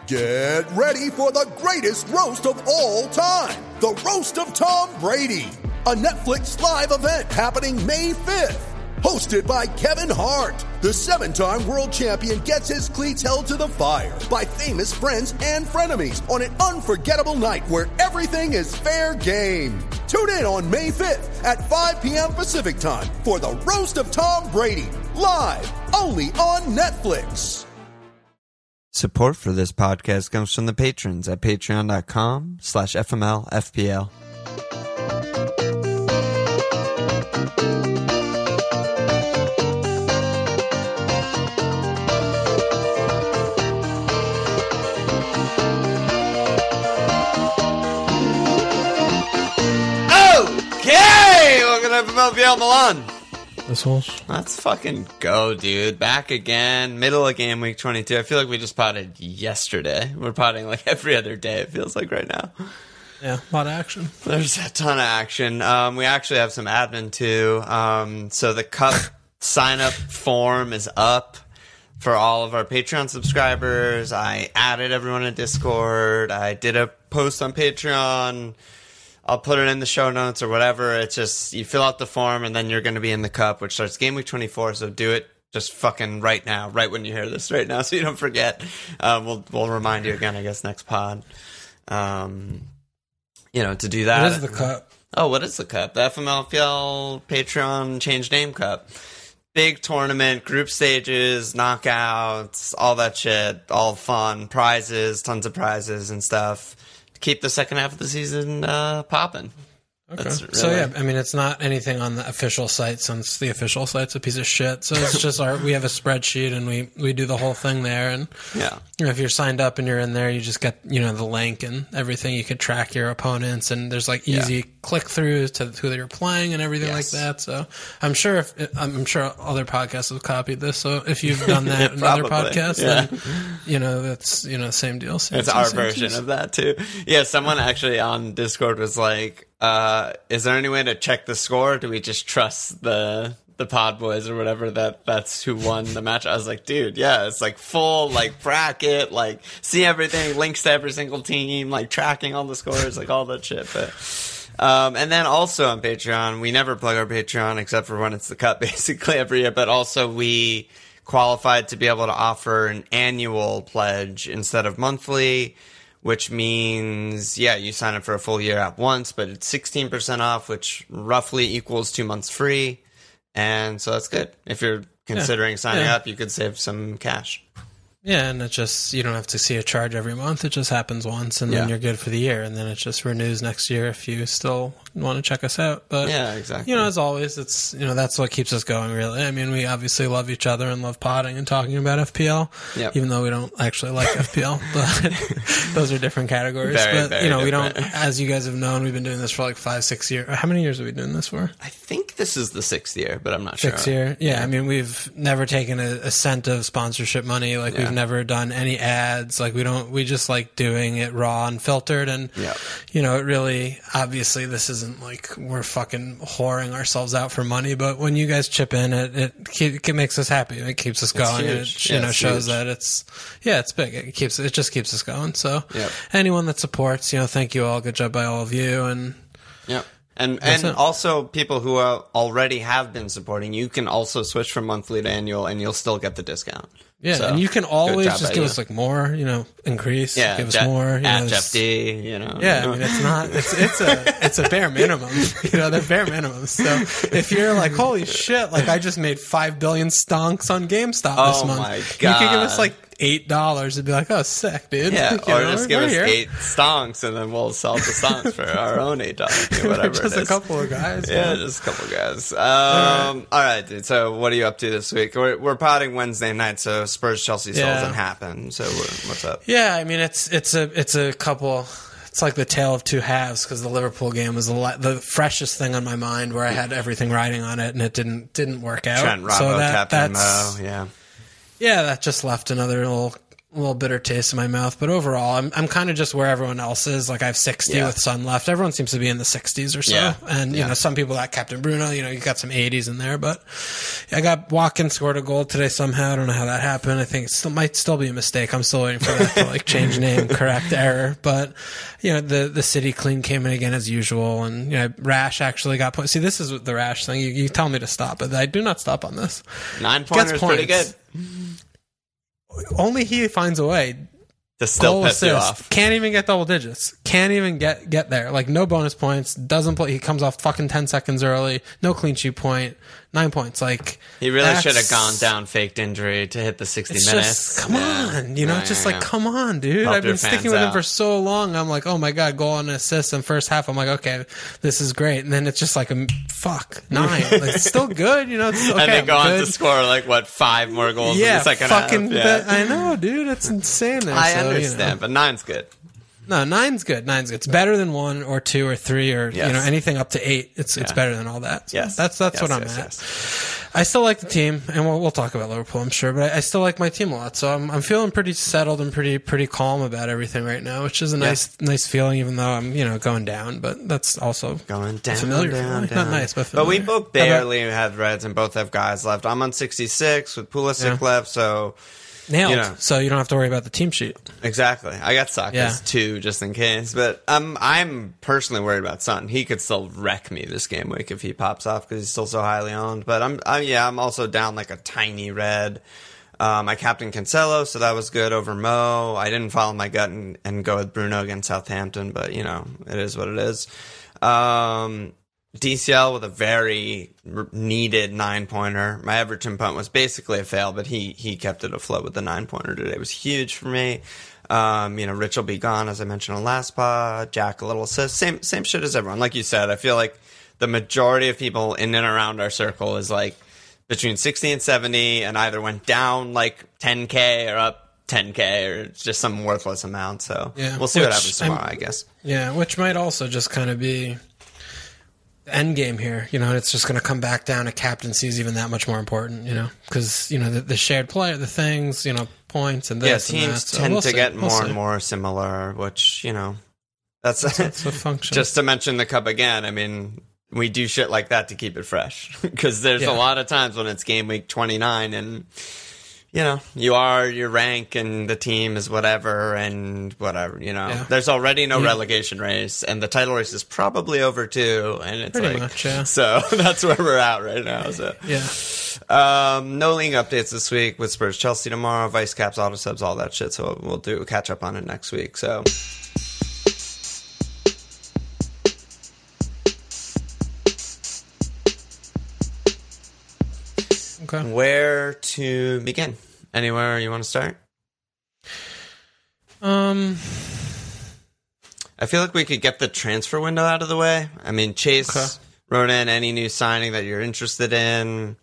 Get ready for the greatest roast of all time, the Roast of Tom Brady, a Netflix live event happening May 5th. Hosted by Kevin Hart, the 7-time world champion gets his cleats held to the fire by famous friends and frenemies on an unforgettable night where everything is fair game. Tune in on May 5th at 5 p.m. Pacific time for the Roast of Tom Brady, live only on Netflix. Support for this podcast comes from the patrons at patreon.com/FMLFPL. Okay, welcome to FMLFPL Milan. Let's fucking go, dude. Back again, middle of game week 22. I feel like we just potted yesterday. We're potting like every other day, it feels like right now. Yeah, a lot of action. There's a ton of action. We actually have some admin too. So the Cup sign-up form is up for all of our Patreon subscribers. I added everyone in Discord. I did a post on Patreon. I'll put it in the show notes or whatever. It's just, you fill out the form and then you're going to be in the Cup, which starts game week 24. So do it just fucking right now, right when you hear this right now, so you don't forget. We'll remind you again, I guess, next pod. To do that. What is the Cup? Oh, what is the Cup? The FMLFPL Patreon Change Name Cup. Big tournament, group stages, knockouts, all that shit, all fun, prizes, tons of prizes and stuff. Keep the second half of the season popping. Okay. So yeah, I mean, it's not anything on the official site since the official site's a piece of shit. So it's just we have a spreadsheet and we do the whole thing there. And yeah, if you're signed up and you're in there, you just get the link and everything. You could track your opponents and there's like easy click throughs to who they're playing and everything like that. So I'm sure other podcasts have copied this. So if you've done that in other podcasts, then that's same deal. It's our version of that too. Yeah, someone actually on Discord was like, is there any way to check the score? Do we just trust the pod boys or whatever that's who won the match? I was like, dude, yeah, it's like full like bracket, like see everything, links to every single team, like tracking all the scores, like all that shit. But and then also on Patreon, we never plug our Patreon except for when it's the Cup, basically every year. But also we qualified to be able to offer an annual pledge instead of monthly, which means, you sign up for a full year at once, but it's 16% off, which roughly equals 2 months free. And so that's good. If you're considering signing up, you could save some cash. Yeah, and it just, you don't have to see a charge every month. It just happens once, and then you're good for the year. And then it just renews next year if you still want to check us out. But, exactly. As always, it's, that's what keeps us going, really. I mean, we obviously love each other and love potting and talking about FPL, even though we don't actually like FPL. But those are different categories. Very, but, very we different. don't, as you guys have known, we've been doing this for like 5-6 years. How many years have we been doing this for? I think this is the 6th year, but I'm not sure. 6th year? Yeah, I mean, we've never taken a cent of sponsorship money. Like, we've never done any ads. Like, we just like doing it raw and filtered. And, it really, obviously, this isn't like we're fucking whoring ourselves out for money, but when you guys chip in, it makes us happy. It keeps us going. It shows that it's big. It just keeps us going. So anyone that supports, thank you all. Good job by all of you. And And also people who already have been supporting, you can also switch from monthly to annual and you'll still get the discount. Yeah, so, and you can always just give us like more, increase, give us more. Jeff D, Yeah, I mean, it's a bare minimum. They're bare minimums. So if you're like, holy shit, like I just made 5 billion stonks on GameStop this month. Oh my God. You can give us like $8 and be like, oh, sick, dude. Yeah, or just give us 8 stonks and then we'll sell the stonks for our own $8 or whatever just it is. Just a couple of guys. Yeah, just a couple of guys. All right, dude. So what are you up to this week? We're potting Wednesday night, so Spurs-Chelsea still doesn't happen. So what's up? Yeah, I mean, it's a couple... It's like the tale of two halves because the Liverpool game was the freshest thing on my mind where I had everything riding on it and it didn't work out. Trent, Robbo, Captain Mo, yeah. Yeah, that just left another little a little bitter taste in my mouth, but overall, I'm kind of just where everyone else is. Like I have 60 with Son left. Everyone seems to be in the 60s or so, and you know, some people that Captain Bruno, you know, you got some 80s in there, but I got Watkins scored a goal today somehow. I don't know how that happened. I think it might still be a mistake. I'm still waiting for that to like change name, correct error. But you know, the City clean came in again as usual, and you know, Rash actually got points. See, this is the Rash thing. You tell me to stop, but I do not stop on this. 9-pointer is pretty good. Only he finds a way to still piss you off. Can't even get double digits. Can't even get there. Like no bonus points. Doesn't play. He comes off fucking 10 seconds early. No clean sheet point. 9 points. Like he really should have gone down faked injury to hit the 60 minutes. Just, come on, you know, just like come on, dude. I've been sticking with him for so long. I'm like, oh my god, goal and assist in first half. I'm like, okay, this is great. And then it's just like 9. Like, it's still good, you know. It's okay, and they go on to score like 5 more goals in the second half. I know, dude. It's insane. I understand, but 9's good. No, 9's good. 9's good. It's better than 1 or 2 or 3 or you know, anything up to 8. It's better than all that. So that's what I'm at. Yes. I still like the team, and we'll talk about Liverpool, I'm sure, but I still like my team a lot. So I'm feeling pretty settled and pretty calm about everything right now, which is a nice feeling, even though I'm going down. But that's also going down, familiar. Down. Not nice, but familiar. But we both barely have Reds, and both have guys left. I'm on 66 with Pulisic left, so. Nailed. You know. So you don't have to worry about the team sheet. Exactly. I got Saka's 2 just in case. But I'm personally worried about Son. He could still wreck me this game week if he pops off because he's still so highly owned. But I'm also down like a tiny red. I captained Cancelo, so that was good over Mo. I didn't follow my gut and go with Bruno against Southampton, but you know, it is what it is. DCL with a very needed 9-pointer. My Everton punt was basically a fail, but he kept it afloat with the 9-pointer today. It was huge for me. You know, Rich will be gone, as I mentioned on last pod. Jack, a little assist. Same shit as everyone. Like you said, I feel like the majority of people in and around our circle is like between 60 and 70 and either went down like 10K or up 10K or just some worthless amount. So we'll see what happens tomorrow, I guess. Yeah, which might also just kind of be end game here, you know. It's just going to come back down to captaincy is even that much more important, you know, because you know the shared play, the things, you know, points and this. Yeah, teams tend to get more and more similar, which you know, that's a function. Just to mention the cup again, I mean, we do shit like that to keep it fresh because there's a lot of times when it's game week 29 and. You know, you are your rank and the team is whatever and whatever, you know. Yeah. There's already no relegation race and the title race is probably over too. And it's pretty much, so that's where we're at right now. So no league updates this week with Spurs Chelsea tomorrow, vice caps, auto subs, all that shit. So we'll do a catch up on it next week. So okay. Where to begin? Anywhere you want to start? I feel like we could get the transfer window out of the way. I mean, Chase wrote in any new signing that you're interested in.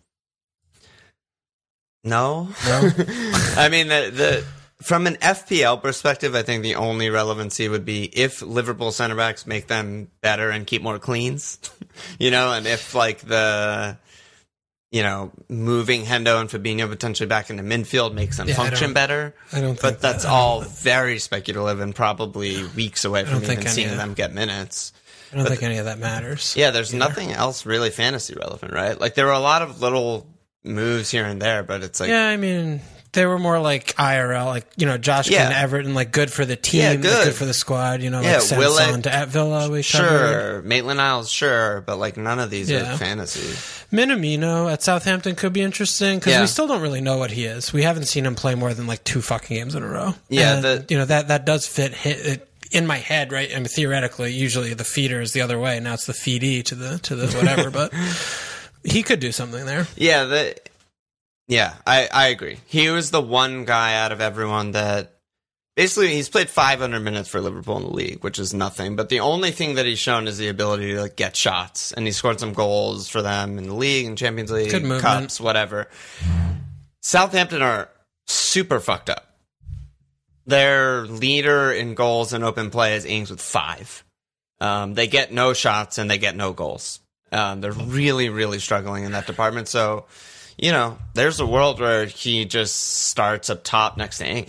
No. I mean, the from an FPL perspective, I think the only relevancy would be if Liverpool center backs make them better and keep more cleans, you know, and if like you know, moving Hendo and Fabinho potentially back into midfield makes them function better. I don't think but that's all very speculative and probably weeks away from even seeing them get minutes. I don't think any of that matters. Yeah, there's nothing else really fantasy relevant, right? Like there were a lot of little moves here and there, but it's like... Yeah, I mean... They were more like IRL, like, you know, Josh King, Everton, like good for the team, good for the squad, you know, like Sanson to at Villa, we covered. Maitland-Niles, but like none of these are fantasy. Minamino at Southampton could be interesting because we still don't really know what he is. We haven't seen him play more than like 2 fucking games in a row. Yeah, and, you know, that does fit in my head, right? I mean, theoretically, usually the feeder is the other way. Now it's the feedee to the whatever, but he could do something there. Yeah, I agree. He was the one guy out of everyone that basically he's played 500 minutes for Liverpool in the league, which is nothing. But the only thing that he's shown is the ability to like get shots, and he scored some goals for them in the league and Champions League, cups, whatever. Southampton are super fucked up. Their leader in goals and open play is Ings with 5. They get no shots and they get no goals. They're really, really struggling in that department. So. You know, there's a world where he just starts up top next to Ings.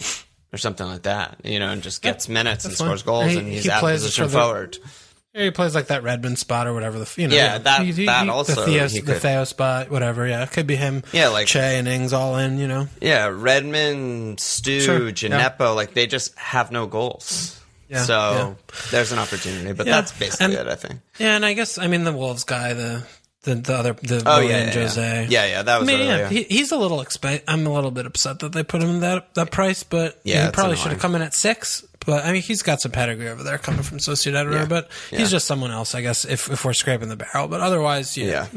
or something like that, and just gets minutes and scores fine. goals, and he's out of position forward. Yeah, he plays like that Redmond spot or whatever. That also the Theo spot, whatever. Yeah, it could be him. Yeah, like Che and Ings all in. Yeah, Redmond, Stu, Gineppo, like they just have no goals. Yeah, so there's an opportunity, but that's basically it, I think. Yeah, and I guess the Wolves guy, the other Jose. Yeah, that was he's a little I'm a little bit upset that they put him that price, but he probably should have come in at 6. But he's got some pedigree over there coming from Sociedad, but he's just someone else, I guess, if we're scraping the barrel. But otherwise,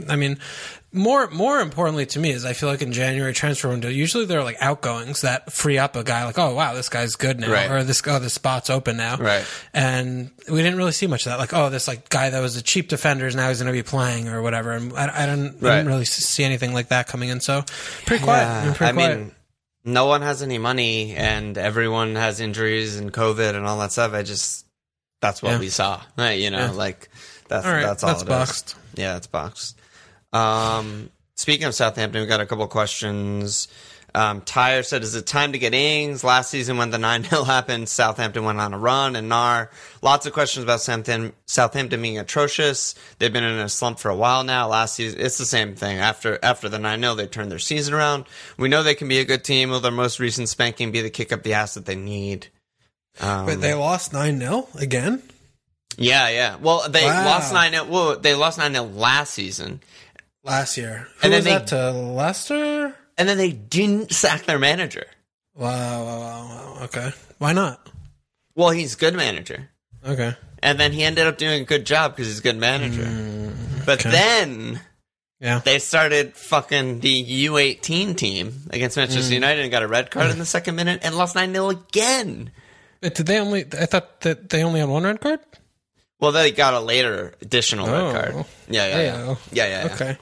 more importantly to me is I feel like in January transfer window, usually there are like outgoings that free up a guy, like, oh wow, this guy's good now, or this spot's open now, right? And we didn't really see much of that, like, oh, this like guy that was a cheap defender is now he's going to be playing or whatever. And I didn't really see anything like that coming in, so pretty quiet. I mean, no one has any money, and everyone has injuries and COVID and all that stuff. That's what we saw, like that's all. That's boxed. Yeah, it's boxed. Speaking of Southampton, we got a couple questions. Tyre said, is it time to get Ings? Last season when the 9-0 happened, Southampton went on a run, and lots of questions about Southampton being atrocious. They've been in a slump for a while now. Last season, it's the same thing. After the 9-0, they turned their season around. We know they can be a good team. Will their most recent spanking be the kick up the ass that they need? But they lost 9-0 again? Yeah. Well, they lost 9-0. Well, they lost 9-0 last season. Last year. Who was that to Leicester? And then they didn't sack their manager. Wow. Okay. Why not? Well, he's a good manager. Okay. And then he ended up doing a good job because he's a good manager. But then they started fucking the U18 team against Manchester United and got a red card in the second minute and lost 9-0 again. But I thought that they only had one red card? Well, they got a later additional red card. Yeah. Okay.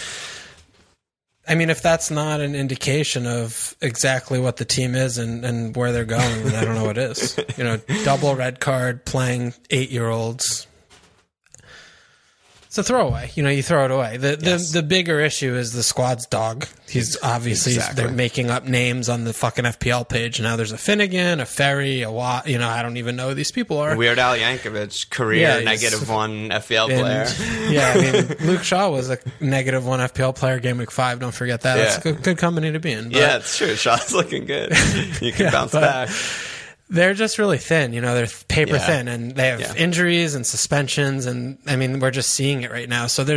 I mean, if that's not an indication of exactly what the team is and where they're going, then I don't know what is. Double red card, playing 8-year-olds. It's a throwaway. You throw it away. The bigger issue is the squad's dog. He's obviously they're making up names on the fucking FPL page. Now there's a Finnegan, a Ferry, a Watt. I don't even know who these people are. Weird Al Yankovic, career -1 FPL player. Yeah, Luke Shaw was a -1 FPL player game week 5. Don't forget that. It's a good company to be in. But, yeah, it's true. Shaw's looking good. You can bounce back. They're just really thin, they're paper thin, and they have injuries and suspensions, and we're just seeing it right now. So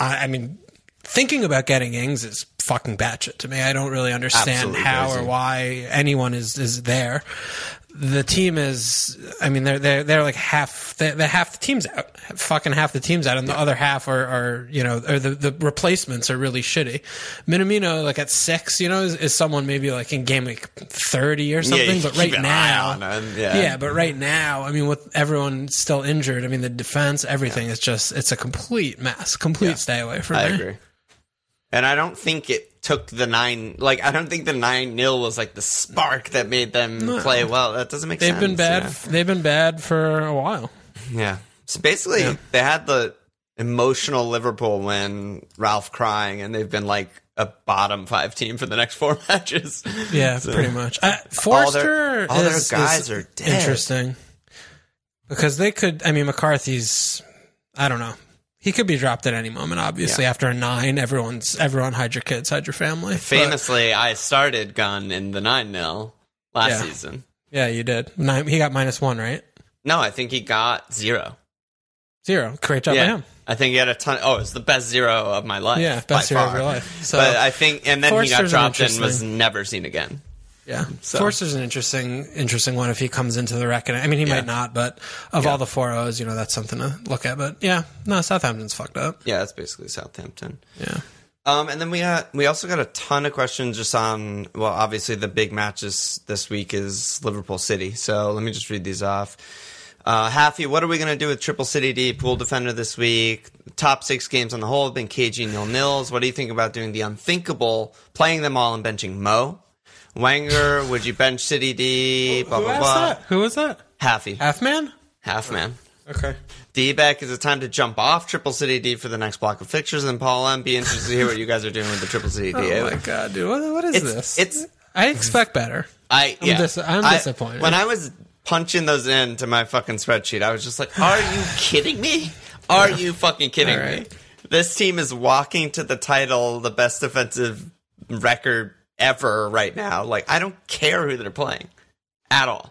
thinking about getting Ings is fucking batshit to me. I don't really understand how or why anyone is there. The team is, they're like half the team's out, fucking half the team's out, and the other half are the replacements are really shitty. Minamino, like at 6, is someone maybe like in game week 30 or something, but right now, but right now, with everyone still injured, the defense, everything is just, it's a complete mess, stay away from I agree. And I don't think it took the 9. Like, I don't think the 9-0 was like the spark that made them play well. That doesn't make sense. They've been bad. They've been bad for a while. Yeah. So basically, they had the emotional Liverpool win, Ralph crying, and they've been like a bottom 5 team for the next 4 matches. Yeah, so, pretty much. Forster, all their guys are dead. Interesting because they could. McCarthy's. I don't know. He could be dropped at any moment, obviously. After a 9, everyone hide your kids, hide your family. Famously, I started Gunn in the 9-0 last season. Yeah, you did. He got -1, right? No, I think he got 0. 0. Great job by him. I think he had a ton. It's the best 0 of my life. Yeah, best 0 of your life. So, but I think, and then Forster's he got dropped and was never seen again. Yeah, so. Forster's an interesting one if he comes into the reckoning. He might not, but of all the 4-0s, that's something to look at. But Southampton's fucked up. Yeah, that's basically Southampton. Yeah. And then we also got a ton of questions just on, well, obviously the big matches this week is Liverpool City. So let me just read these off. Haffy, what are we going to do with Triple City D pool defender this week? Top 6 games on the whole have been KG 0-0s. What do you think about doing the unthinkable, playing them all and benching Mo? Wenger, would you bench City D? Blah, blah, blah. Who was that? Haffy. Halfman? Halfman. Okay. D-Beck, is it time to jump off Triple City D for the next block of fixtures? And Paul M, be interested to hear what you guys are doing with the Triple City D. Oh my god, dude. What is this? I expect better. I'm disappointed. When I was punching those into my fucking spreadsheet, I was just like, are you kidding me? Are you fucking kidding me? This team is walking to the title, the best defensive record ever right now. Like, I don't care who they're playing at all.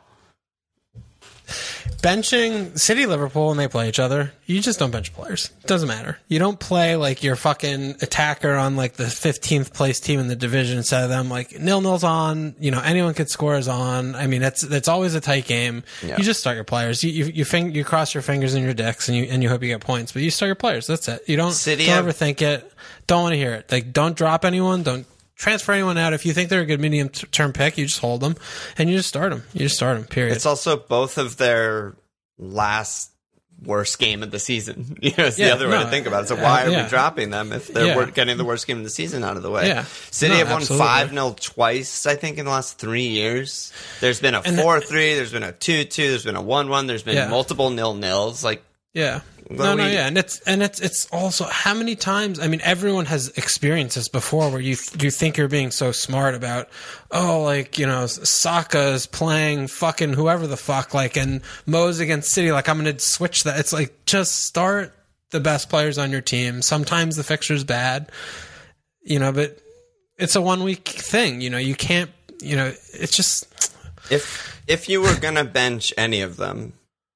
Benching City Liverpool when they play each other, you just don't bench players. It doesn't matter. You don't play like your fucking attacker on like the 15th place team in the division instead of them. Like 0-0's on, anyone could score is on. I mean, it's always a tight game. Yeah. You just start your players. You cross your fingers and your dicks and you hope you get points, but you start your players. That's it. You don't overthink it. Don't want to hear it. Like, don't drop anyone. Don't transfer anyone out. If you think they're a good medium-term pick, you just hold them, and you just start them. Period. It's also both of their last worst game of the season. It's the other way to think about it. So why are we dropping them if they're getting the worst game of the season out of the way? Yeah. City have won 5-0 twice, I think, in the last 3 years. There's been a 4-3, there's been a 2-2, there's been a 1-1, there's been multiple 0-0s. Like, yeah. And it's also how many times. I mean, everyone has experienced this before, where you think you're being so smart about, Saka is playing fucking whoever the fuck, like, and Mo's against City, like, I'm going to switch that. It's like, just start the best players on your team. Sometimes the fixture's bad, but it's a 1 week thing. You can't. It's just if you were gonna bench any of them.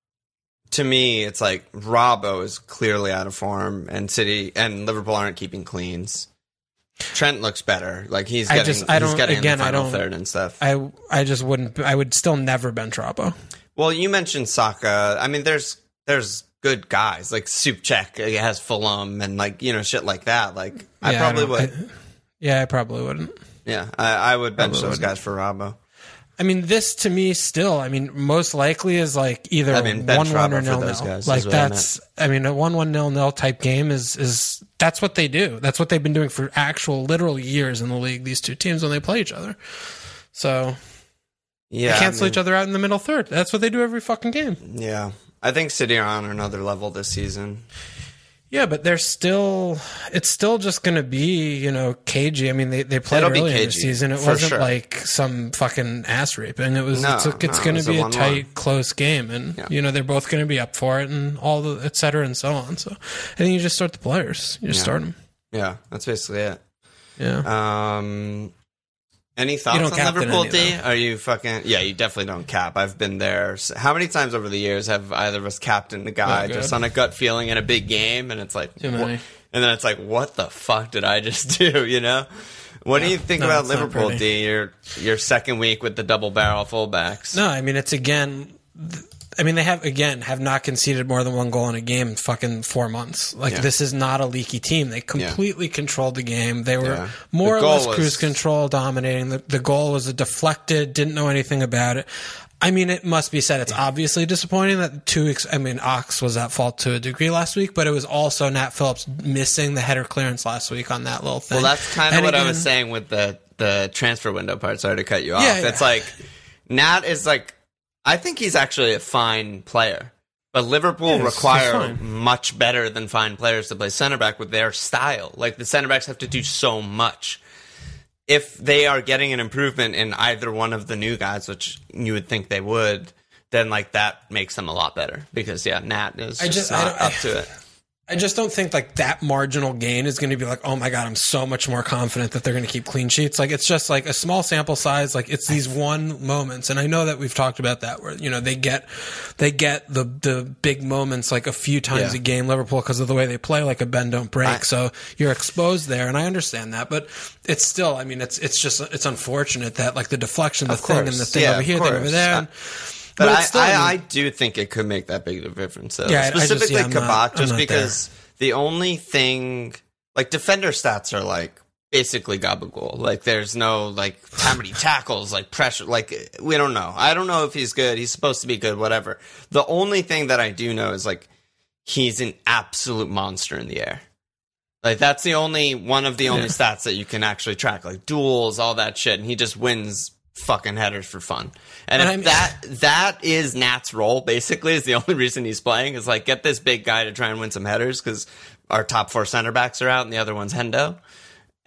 To me, it's like Robbo is clearly out of form, and City and Liverpool aren't keeping cleans. Trent looks better. Like he's getting in the final third and stuff. I just wouldn't. I would still never bench Robbo. Well, you mentioned Saka. I mean, there's good guys like Souček has Fulham and like shit like that. Like I probably would. I probably wouldn't. Yeah, I would bench those guys for Robbo. I mean, this to me still, most likely is like either 1-1 or 0-0. Like that's, a 1-1 0-0 type game is that's what they do. That's what they've been doing for actual literal years in the league, these two teams when they play each other. So they cancel each other out in the middle third. That's what they do every fucking game. Yeah. I think City are on another level this season. Yeah, but it's still just going to be, cagey. I mean, they played early in the season. It wasn't like some fucking ass raping. It was, it's going to be a tight, close game. And, they're both going to be up for it and all the, et cetera, and so on. So I think you just start the players. You just start them. Yeah, that's basically it. Yeah. Any thoughts on Liverpool, D? Are you fucking... Yeah, you definitely don't cap. I've been there. How many times over the years have either of us captained a guy just on a gut feeling in a big game, and it's like... Too many. And then it's like, what the fuck did I just do, What do you think about Liverpool, D? Your second week with the double barrel fullbacks. No, I mean, it's again... they have not conceded more than one goal in a game in fucking 4 months. This is not a leaky team. They completely controlled the game. They were more or less cruise control, dominating. The goal was a deflected, didn't know anything about it. I mean, it must be said, it's obviously disappointing that Ox was at fault to a degree last week, but it was also Nat Phillips missing the header clearance last week on that little thing. Well, that's kind of what I was saying with the transfer window part. Sorry to cut you off. It's like, Nat is like, I think he's actually a fine player, but Liverpool require much better than fine players to play center back with their style. Like the center backs have to do so much. If they are getting an improvement in either one of the new guys, which you would think they would, then like that makes them a lot better because Nat is just not up to it. I just don't think like that marginal gain is going to be like, oh my God, I'm so much more confident that they're going to keep clean sheets. Like it's just like a small sample size. Like it's these one moments. And I know that we've talked about that where, they get the big moments like a few times a game, Liverpool, because of the way they play, like a bend don't break. So you're exposed there. And I understand that, but it's still, it's unfortunate that like the deflection, the thing and the thing over here, thing over there. But I do think it could make that big of a difference, though. Yeah, specifically Kabak, just because the only thing... Like, defender stats are, like, basically gabagool. Like, there's no, like, how many tackles, like, pressure. Like, we don't know. I don't know if he's good. He's supposed to be good, whatever. The only thing that I do know is, like, he's an absolute monster in the air. Like, that's one of the only stats that you can actually track. Like, duels, all that shit. And he just wins fucking headers for fun. And that is Nat's role, basically, is the only reason he's playing, is like get this big guy to try and win some headers because our top 4 center backs are out and the other one's Hendo.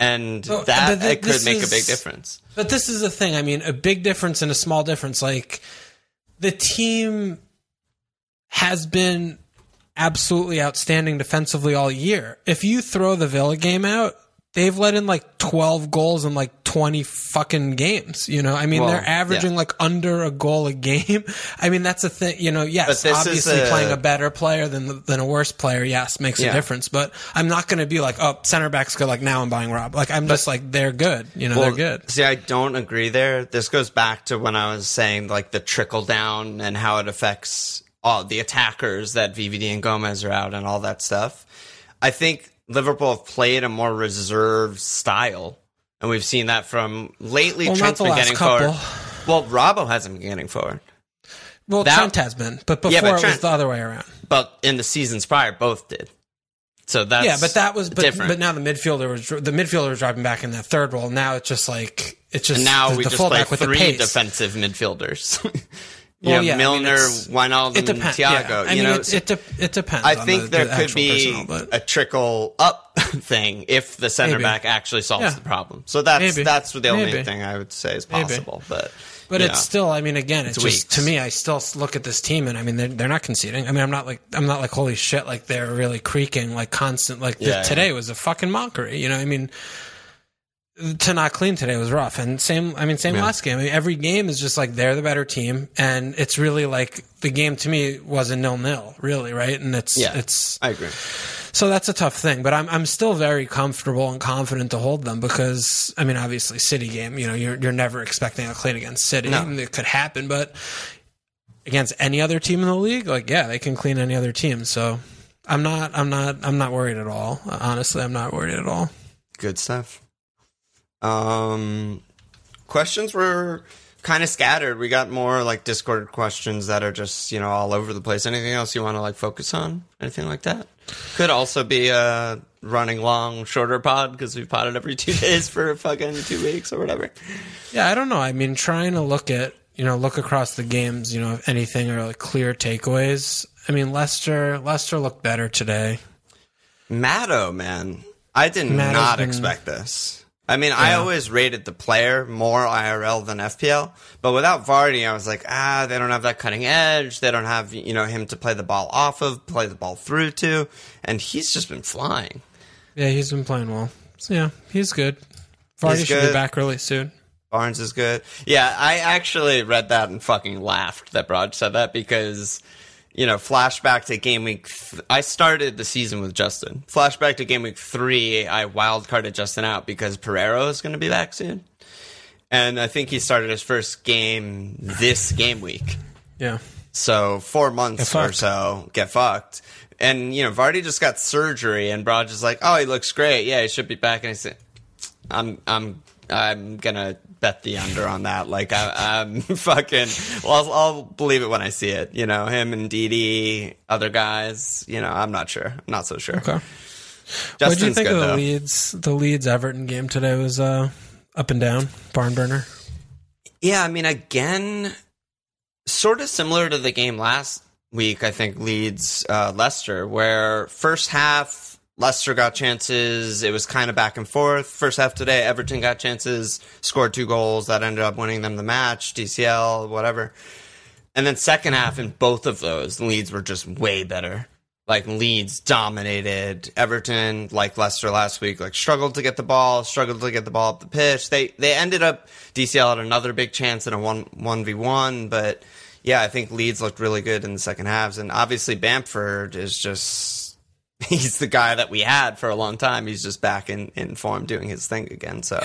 And it could make a big difference. But this is the thing. I mean, a big difference and a small difference. Like, the team has been absolutely outstanding defensively all year. If you throw the Villa game out, they've let in like 12 goals in like 20 fucking games. You know, I mean, they're averaging like under a goal a game. I mean, that's a thing. You know, yes, obviously playing a better player than a worse player, yes, makes a difference. But I'm not going to be like, oh, center back's good. Like, now I'm buying Rob. Like, I'm just like, they're good. You know, they're good. See, I don't agree there. This goes back to when I was saying like the trickle down and how it affects all the attackers that VVD and Gomez are out and all that stuff. I think Liverpool have played a more reserved style, and we've seen that from lately. Well, Trent's been getting forward. Well, Robbo hasn't been getting forward. Well, Trent has been, but before it was the other way around. But in the seasons prior, both did. So that's but that was different. But now the midfielder was driving back in that third role. Now it's just like and now we just play three defensive midfielders. Milner, Wijnaldum, and Thiago. Yeah. I mean, it depends. I think there could be a trickle up thing if the center back actually solves the problem. So that's the only thing I would say is possible. But it's still. I mean, again, it's just to me. I still look at this team, and I mean, they're not conceding. I mean, I'm not like holy shit, like they're really creaking, like constant. Like today was a fucking mockery. You know, I mean. To not clean today was rough, and same last game. I mean, every game is just like they're the better team, and it's really like the game to me was a 0-0, really, right? And it's I agree. So that's a tough thing, but I'm still very comfortable and confident to hold them because I mean, obviously, City game, you know, you're never expecting a clean against City. No. It could happen, but against any other team in the league, like they can clean any other team. So I'm not worried at all. Honestly, I'm not worried at all. Good stuff. Questions were kind of scattered. We got more like Discord questions that are just, you know, all over the place. Anything else you want to like focus on? Anything like that? Could also be a running long, shorter pod because we've podded every 2 days for fucking 2 weeks or whatever. Yeah, I don't know. I mean, trying to look across the games, you know, if anything are like clear takeaways. I mean, Leicester looked better today. Matto, man. I did not expect this. I mean, I always rated the player more IRL than FPL, but without Vardy, I was like, they don't have that cutting edge. They don't have, you know, him to play the ball off of, play the ball through to, and he's just been flying. Yeah, he's been playing well. So, yeah, he's good. Vardy should be back really soon. Barnes is good. Yeah, I actually read that and fucking laughed that Brod said that because, you know, flashback to game week. I started the season with Justin. Flashback to game week 3, I wildcarded Justin out because Pereiro is going to be back soon. And I think he started his first game this game week. Yeah. So 4 months or so, get fucked. And, you know, Vardy just got surgery and Brod just like, oh, he looks great. Yeah, he should be back. And he said, I'm going to bet the under on that. Like, I'm fucking... Well, I'll believe it when I see it. You know, him and Didi, other guys. You know, I'm not sure. I'm not so sure. Okay. What do you think of the Leeds Everton game today? Was up and down, barn burner? Yeah, I mean, again, sort of similar to the game last week, I think, Leeds Leicester, where first half... Leicester got chances. It was kind of back and forth. First half today, Everton got chances, scored 2 goals that ended up winning them the match, DCL, whatever. And then second half, in both of those, Leeds were just way better. Like, Leeds dominated. Everton, like Leicester last week, like struggled to get the ball up the pitch. They ended up, DCL had another big chance in a 1v1, but yeah, I think Leeds looked really good in the second halves. And obviously Bamford is just... He's the guy that we had for a long time. He's just back in form doing his thing again. So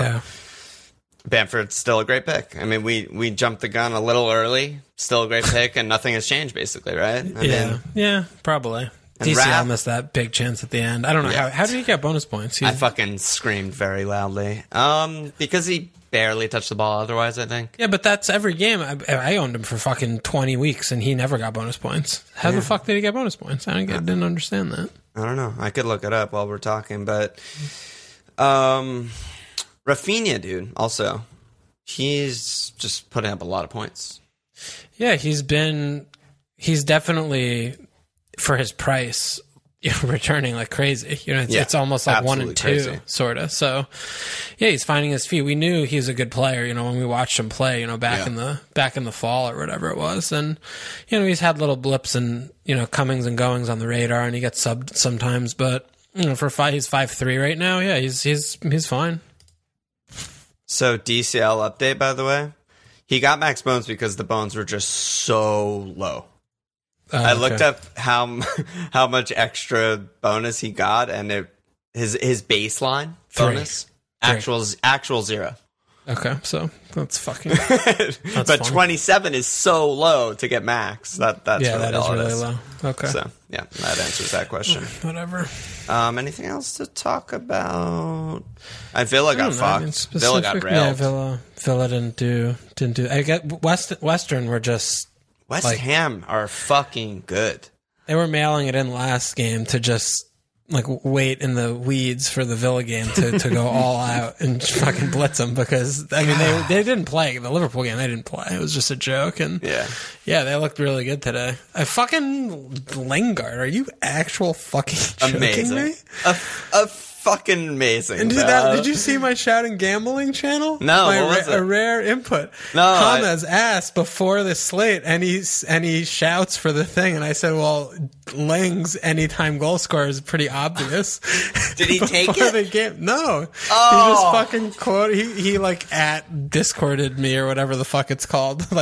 Bamford's still a great pick. I mean, we jumped the gun a little early. Still a great pick, and nothing has changed, basically, right? I mean, probably. DCL missed that big chance at the end. I don't know. How did he get bonus points? I fucking screamed very loudly. Because he barely touched the ball otherwise, I think. Yeah, but that's every game. I owned him for fucking 20 weeks, and he never got bonus points. How the fuck did he get bonus points? I didn't understand that. I don't know. I could look it up while we're talking, but Rafinha, dude, also, he's just putting up a lot of points. Yeah, he's definitely, for his price, returning like crazy. It's almost like 1 and 2 crazy. Sort of. So yeah, he's finding his feet. We knew he was a good player, when we watched him play, back in the fall or whatever it was. And he's had little blips and comings and goings on the radar, and he gets subbed sometimes, but he's 5'3" right now. Yeah, he's fine. So DCL update, by the way, he got max bones because the bones were just so low. I looked up how much extra bonus he got, and his baseline bonus actual 0. Okay, so that's fucking. But funny. 27 is so low to get max. That's that is really low. Okay, so yeah, that answers that question. Whatever. Anything else to talk about? Villa got fucked. Villa got railed. Yeah, Villa didn't do. I get Western were just. West Ham are fucking good. They were mailing it in last game to just wait in the weeds for the Villa game to go all out and fucking blitz them, because they didn't play the Liverpool game. They didn't play. It was just a joke. And yeah, they looked really good today. Fucking Lingard, are you actual fucking joking me? A fucking amazing. And did you see my shouting gambling channel? No, what was it? A rare input. No, Kama's asked before the slate, and he shouts for the thing, and I said, well, Lang's anytime goal scorer is pretty obvious. Did he take it? The game? No. He just fucking quote. He at Discorded me or whatever the fuck it's called. As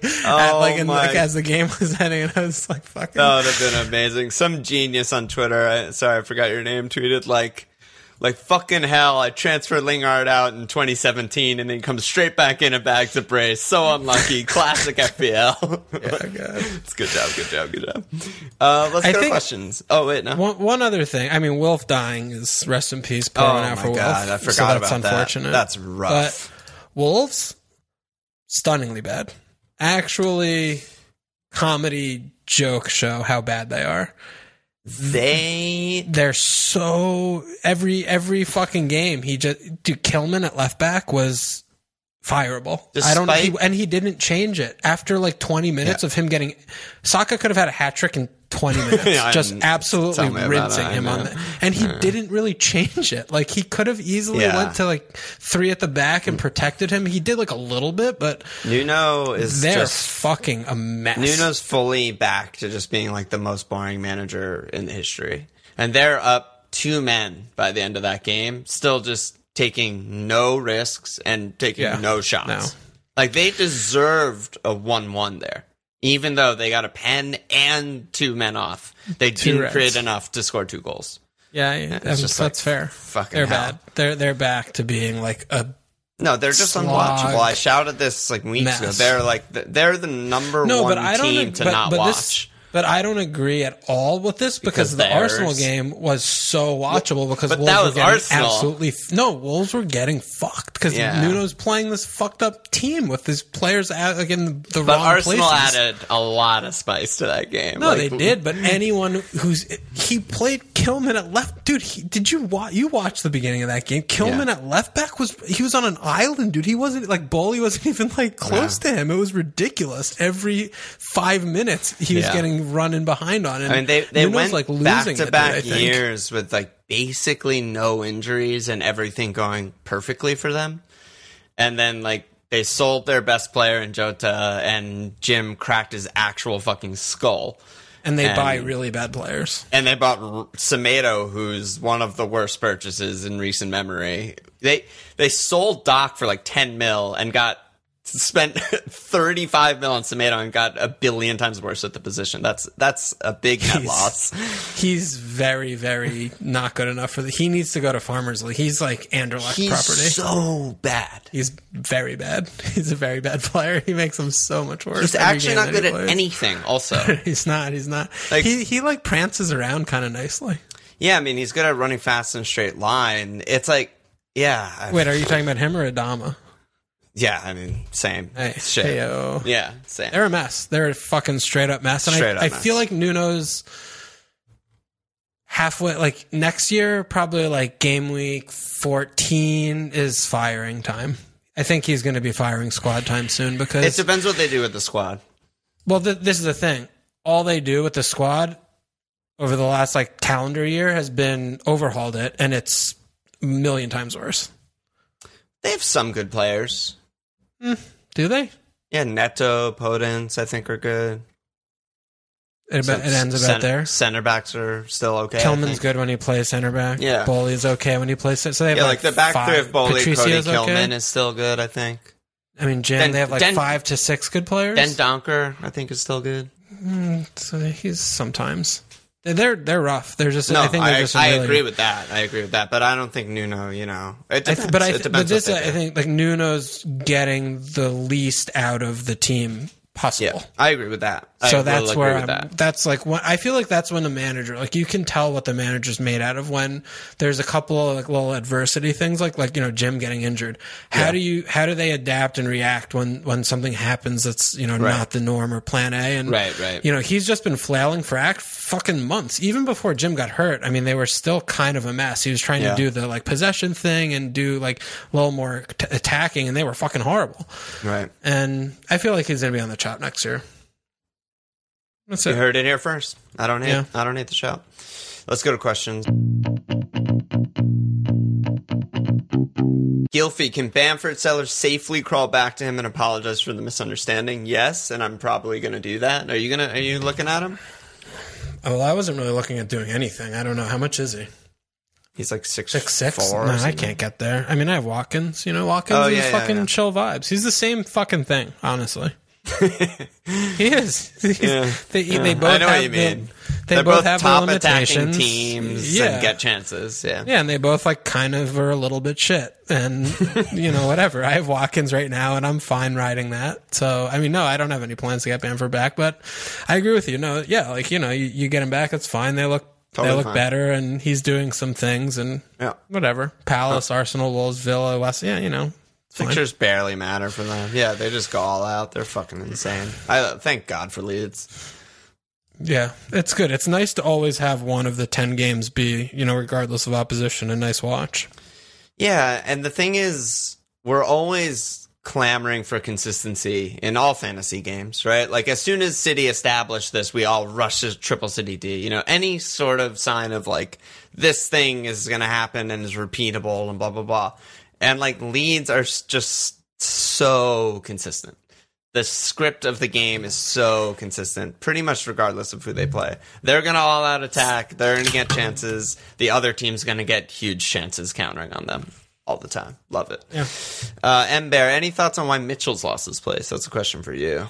the game was ending, and I was like, fucking. That would have been amazing. Some genius on Twitter. I forgot your name. Tweeted like fucking hell, I transferred Lingard out in 2017 and then comes straight back in a bag to brace. So unlucky. Classic FPL. Yeah, God. It's good job. Let's go to questions. Oh, wait, no. One other thing. I mean, Wolf dying is rest in peace. Pouring out for Wolf. God, I forgot about that. That's unfortunate. That's rough. But Wolves, stunningly bad. Actually, comedy joke show how bad they are. They're so every fucking game Kilman at left back was fireable. He didn't change it after 20 minutes of him getting. Saka could have had a hat trick in 20 minutes, just absolutely rinsing him on that, and he didn't really change it. He could have easily went to 3 at the back and protected him. He did a little bit, but Nuno is just fucking a mess. Nuno's fully back to just being the most boring manager in history, and they're up 2 men by the end of that game, still just taking no risks and taking no shots. No. They deserved a 1-1 there. Even though they got a pen and 2 men off, they didn't create enough to score 2 goals. Yeah, that's fair. Fucking they're hell. bad. They're back to being a. No, they're just unwatchable. I shouted this weeks ago. They're the number one team to not watch. But I don't agree at all with this because the Arsenal game was so watchable because Wolves that was were getting Arsenal. Wolves were getting fucked because Nuno's playing this fucked up team with his players out in the wrong Arsenal places. added a lot of spice to that game. No, they did. But anyone he played Kilman at left, dude. Did you watch the beginning of that game? Kilman at left back was on an island, dude. He wasn't Bowley wasn't even close to him. It was ridiculous. Every 5 minutes he was getting running behind on it. I mean, they went back-to-back years with basically no injuries and everything going perfectly for them. And then they sold their best player in Jota, and Jim cracked his actual fucking skull. And they buy really bad players. And they bought Semedo, who's one of the worst purchases in recent memory. They sold Doc for 10 mil and spent 35 mil on Semedo and got a billion times worse at the position. That's a big net loss. He's very, very not good enough for he needs to go to Farmers League. He's Anderlecht property. He's so bad. He's very bad. He's a very bad player. He makes him so much worse. He's actually not good at anything also. He's not. He prances around kind of nicely. Yeah, I mean, he's good at running fast in a straight line. It's Wait, are you talking about him or Adama? Yeah, I mean, same. Shit. Hey-o. Yeah, same. They're a mess. They're a fucking straight up mess. And I feel like Nuno's halfway, next year, probably game week 14 is firing time. I think he's going to be firing squad time soon because... It depends what they do with the squad. Well, this is the thing. All they do with the squad over the last like calendar year has been overhauled it, and it's a million times worse. They have some good players. Do they? Yeah, Neto, Podence, I think are good. It ends about there. Center backs are still okay. Tillman's good when he plays center back. Yeah. Boley's okay when he plays. So they have like the back three of Boley, Cody Kilman is still good, I think. I mean, they have like 5 to 6 good players. Den Donker, I think, is still good. So he's sometimes. They're rough. They're just. No, I think they're just. I agree with that. But I don't think Nuno. It depends. I think like Nuno's getting the least out of the team possible. Yeah, I agree with that. So that's where that's like when I feel like that's when the manager, like you can tell what the manager's made out of when there's a couple of like little adversity things like Jim getting injured. How do they adapt and react when something happens that's not the norm or plan A, and right. He's just been flailing for fucking months. Even before Jim got hurt, I mean, they were still kind of a mess. He was trying to do the like possession thing and do like a little more attacking, and they were fucking horrible. Right. And I feel like he's going to be on the chop next year. That's it. You heard it here first. I don't hate the shout. Let's go to questions. Gilfie, can Bamford Sellers safely crawl back to him and apologize for the misunderstanding? Yes, and I'm probably going to do that. Are you looking at him? Well, I wasn't really looking at doing anything. I don't know. How much is he? He's like 6'6". No, I can't get there. I mean, I have Watkins. Watkins is fucking chill vibes. He's the same fucking thing, honestly. He is. They both. I know what you mean. They both have top their limitations. Teams and get chances. Yeah, and they both like kind of are a little bit shit. And whatever. I have Watkins right now, and I'm fine riding that. So I mean, no, I don't have any plans to get Bamford back. But I agree with you. No, yeah, like you get him back, that's fine. They look fine. Better, and he's doing some things, and whatever. Palace, Arsenal, Wolves, Villa, West. Yeah, Fixtures barely matter for them. Yeah, they just go all out. They're fucking insane. I thank God for Leeds. Yeah, it's good. It's nice to always have one of the 10 games be, regardless of opposition, a nice watch. Yeah, and the thing is, we're always clamoring for consistency in all fantasy games, right? Like, as soon as City established this, we all rush to triple City D. Any sort of sign of, like, this thing is going to happen and is repeatable and blah, blah, blah. And, like, Leeds are just so consistent. The script of the game is so consistent, pretty much regardless of who they play. They're going to all-out attack. They're going to get chances. The other team's going to get huge chances countering on them all the time. Love it. Yeah. M-Bear, any thoughts on why Mitchell's lost his place? That's a question for you.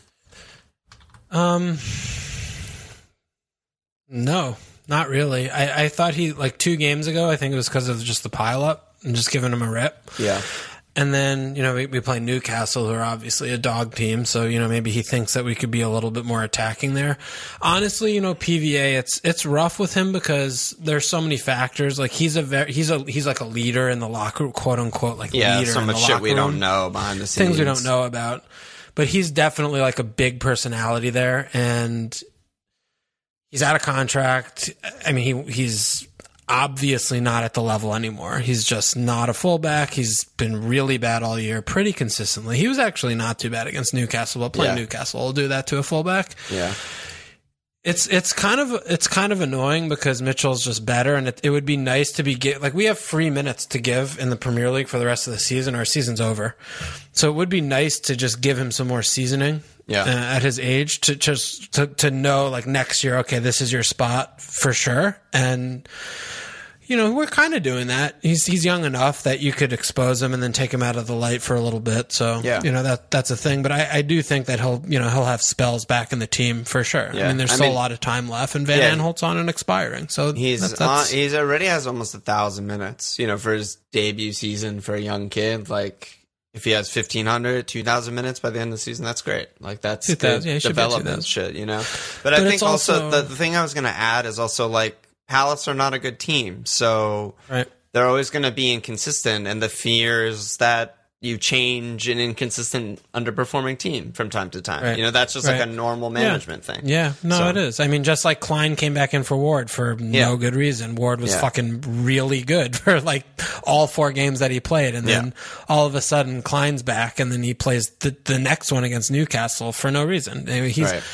No, not really. I thought he, like 2 games ago, I think it was because of just the pile-up and just giving him a rip. Yeah. And then, we play Newcastle, who are obviously a dog team. So, maybe he thinks that we could be a little bit more attacking there. Honestly, PVA, it's rough with him because there's so many factors. Like he's like a leader in the locker room, quote unquote, like leader in the locker room. Yeah, so much shit we don't know behind the scenes. Things we don't know about. But he's definitely like a big personality there. And he's out of contract. I mean, he's obviously not at the level anymore. He's just not a fullback. He's been really bad all year, pretty consistently. He was actually not too bad against Newcastle, but playing Newcastle will do that to a fullback. Yeah. It's kind of annoying because Mitchell's just better, and it would be nice to be we have free minutes to give in the Premier League for the rest of the season. Our season's over, so it would be nice to just give him some more seasoning. Yeah. At his age, to know like next year, okay, this is your spot for sure, and we're kind of doing that. He's young enough that you could expose him and then take him out of the light for a little bit. So that's a thing. But I do think that he'll have spells back in the team for sure. Yeah. I mean, there's still a lot of time left, and Van Aanholt's on and expiring. So he's already has almost 1,000 minutes. For his debut season for a young kid, like. If he has 1,500, 2,000 minutes by the end of the season, that's great. Like, that's good development shit, But I think also the thing I was going to add is also, like, Palace are not a good team. So they're always going to be inconsistent. And the fear is that you change an inconsistent, underperforming team from time to time. Right. That's just like a normal management thing. Yeah, no, it is. I mean, just like Klein came back in for Ward for no good reason. Ward was fucking really good for like all 4 games that he played. And then all of a sudden Klein's back, and then he plays the next one against Newcastle for no reason. I mean,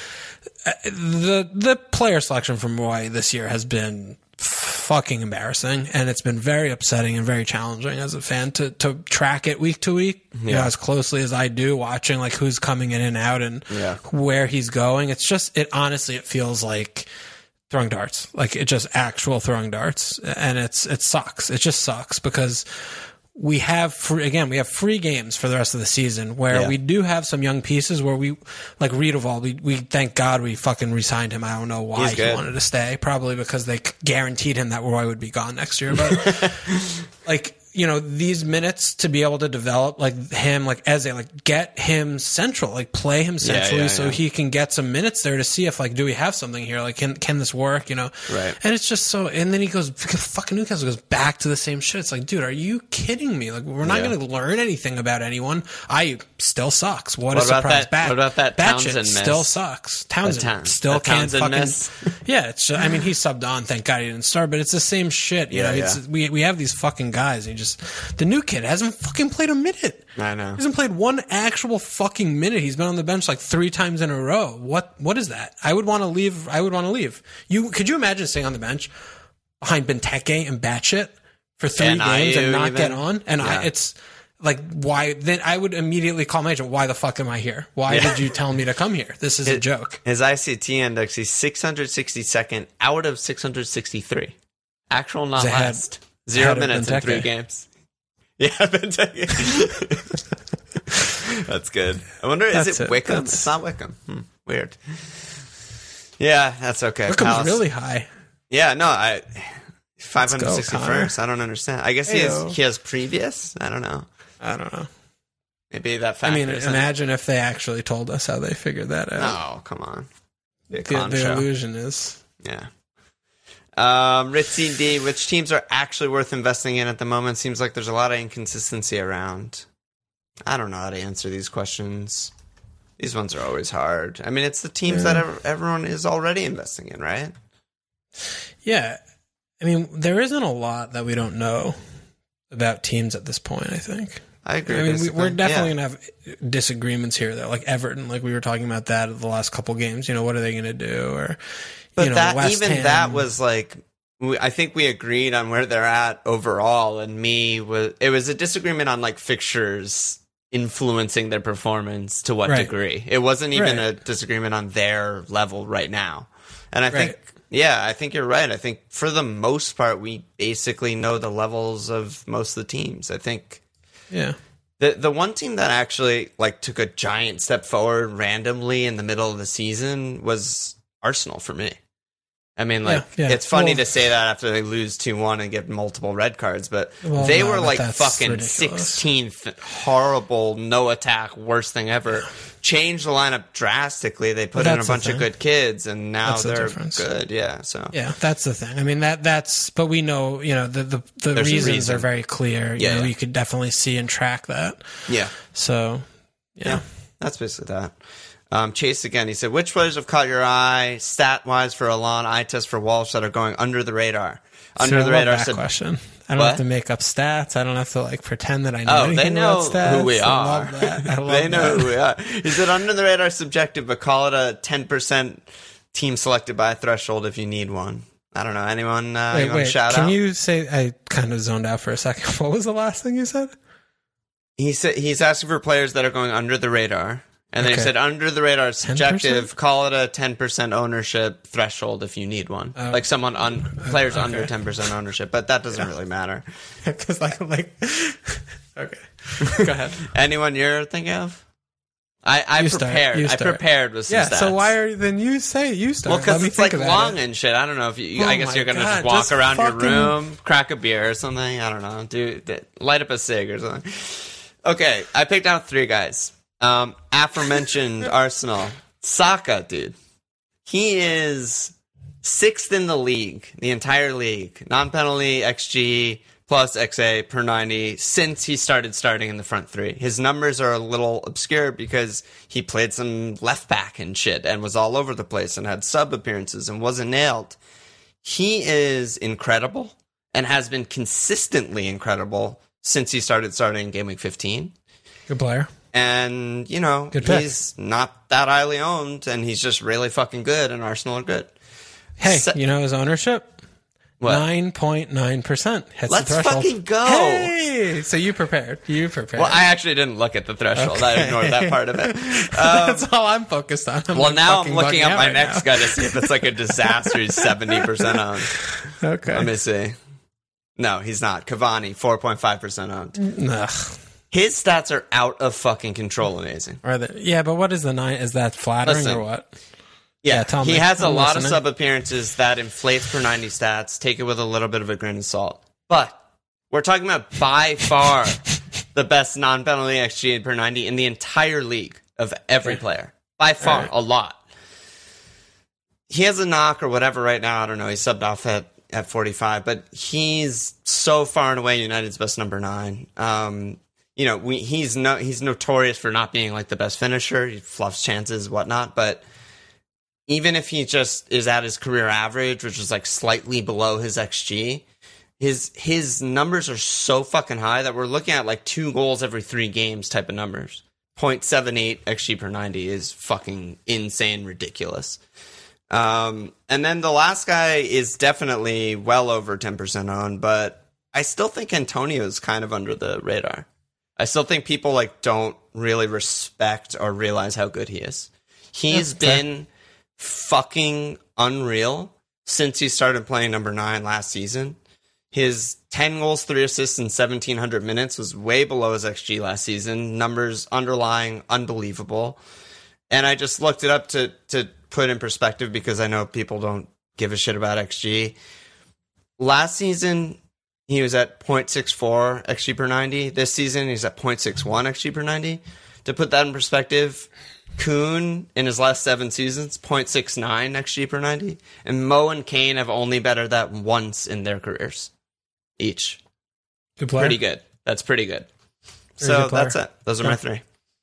The player selection from Hawaii this year has been fucking embarrassing, and it's been very upsetting and very challenging as a fan to track it week to week, you know, as closely as I do, watching like who's coming in and out and where he's going. It's just, it feels like throwing darts, like it just actual throwing darts, and it sucks. It just sucks because we have free games for the rest of the season where we do have some young pieces where we, like Riedeval, we thank God we fucking re-signed him. I don't know why he wanted to stay. Probably because they guaranteed him that Roy would be gone next year. But like, you know, these minutes to be able to develop like him, like Eze, like get him central, like play him centrally so he can get some minutes there to see if like, do we have something here? Like, can this work? You know? Right. And it's just so, and then he goes, fucking Newcastle goes back to the same shit. It's like, dude, are you kidding me? Like, we're not going to learn anything about anyone. Still sucks. What a surprise. What about that Townsend miss? Still sucks. Townsend still can't fucking miss. Yeah. It's just, I mean, he subbed on. Thank God he didn't start, but it's the same shit. You know, it's, we have these fucking guys and the new kid hasn't fucking played a minute. I know. He hasn't played one actual fucking minute. He's been on the bench like 3 times in a row. What is that? I would want to leave. Could you imagine staying on the bench behind Benteke and Batshit for 3 games and not get on? And it's like, why? Then I would immediately call my agent. Why the fuck am I here? Why did you tell me to come here? This is a joke. His ICT index, he's 662nd out of 663. Actual, not last. 0 minutes in 3 games. Yeah, Benteke. That's good. I wonder, is it Wickham? It's not Wickham. Weird. Yeah, that's okay. Wickham's really high. Yeah, no, 561st. I don't understand. I guess he has previous. I don't know. Maybe that factor. I mean, imagine if they actually told us how they figured that out. Oh, come on. The illusion is. Yeah. Ritzy D, which teams are actually worth investing in at the moment? Seems like there's a lot of inconsistency around. I don't know how to answer these questions. These ones are always hard. I mean, it's the teams that everyone is already investing in, right? Yeah. I mean, there isn't a lot that we don't know about teams at this point, I think. I agree. I mean, we're definitely going to have disagreements here, though. Like Everton, like we were talking about that the last couple games. You know, what are they going to do? Or... But that was like, I think we agreed on where they're at overall, and it was a disagreement on like fixtures influencing their performance to what degree. It wasn't even a disagreement on their level right now. And I think, I think you're right. I think for the most part, we basically know the levels of most of the teams. I think, the one team that actually like took a giant step forward randomly in the middle of the season was Arsenal for me. I mean, like, it's funny to say that after they lose 2-1 and get multiple red cards, but they were like fucking ridiculous. 16th, horrible, no attack, worst thing ever. Changed the lineup drastically. They put in a bunch of good kids, and now they're good. Yeah, so that's the thing. I mean, that's. But we know, you know, the reasons are very clear. You know, you could definitely see and track that. Yeah. So, yeah, that's basically that. Chase again, he said, which players have caught your eye stat-wise for Alon, eye test for Walsh that are going under the radar? Under the radar question. I don't have to make up stats. I don't have to like pretend that I know anything about stats. Who we are. I love that. They know who we are. He said, under the radar subjective, but call it a 10% team selected by a threshold if you need one. I don't know. Anyone you want to shout out? Can you say, I kind of zoned out for a second. What was the last thing you said? He said he's asking for players that are going under the radar. And then he said, under the radar subjective, 10%? Call it a 10% ownership threshold if you need one. Like someone players under 10% ownership, but that doesn't really matter. Because like, okay, go ahead. Anyone you're thinking of? I prepared with some stats. So then you say you start? Well, because it's like long and shit. I don't know if you. I guess you're gonna just walk around your room, crack a beer or something. I don't know. Light up a cig or something. Okay, I picked out 3 guys. Aforementioned Arsenal. Saka, dude. He is 6th in the league, the entire league. Non-penalty XG plus XA per 90 since he starting in the front 3. His numbers are a little obscure because he played some left back and shit and was all over the place and had sub appearances and wasn't nailed. He is incredible and has been consistently incredible since he starting in Game Week 15. Good player. And, you know, he's not that highly owned, and he's just really fucking good, and Arsenal are good. Hey, you know his ownership? 9.9%. Let's fucking go. Hey! So you prepared. Well, I actually didn't look at the threshold. Okay. I ignored that part of it. That's all I'm focused on. Now I'm looking at my next guy to see if it's like a disaster. He's 70% owned. Okay. Let me see. No, he's not. Cavani, 4.5% owned. Ugh. His stats are out of fucking control. Amazing. Are they? Yeah, but what is the 9? Is that flattering or what? Yeah, tell me. He has a lot of sub appearances that inflates per 90 stats. Take it with a little bit of a grain of salt. But we're talking about by far the best non-penalty XG per 90 in the entire league of every player. By far, a lot. He has a knock or whatever right now. I don't know. He's subbed off at 45, but he's so far and away United's best number 9. You know, he's notorious for not being like the best finisher. He fluffs chances, whatnot, but even if he just is at his career average, which is like slightly below his XG, his numbers are so fucking high that we're looking at like 2 goals every 3 games type of numbers. 0.78 XG per 90 is fucking insane, ridiculous. And then the last guy is definitely well over 10% owned, but I still think Antonio is kind of under the radar. I still think people like don't really respect or realize how good he is. He's been fucking unreal since he started playing number 9 last season. His 10 goals, 3 assists in 1,700 minutes was way below his XG last season. Numbers underlying unbelievable. And I just looked it up to put in perspective because I know people don't give a shit about XG. Last season, he was at 0.64 XG per 90. This season, he's at 0.61 XG per 90. To put that in perspective, Kuhn, in his last 7 seasons, 0.69 XG per 90. And Mo and Kane have only bettered that once in their careers, each. Good player. Pretty good. That's pretty good. So that's it. Those are my 3.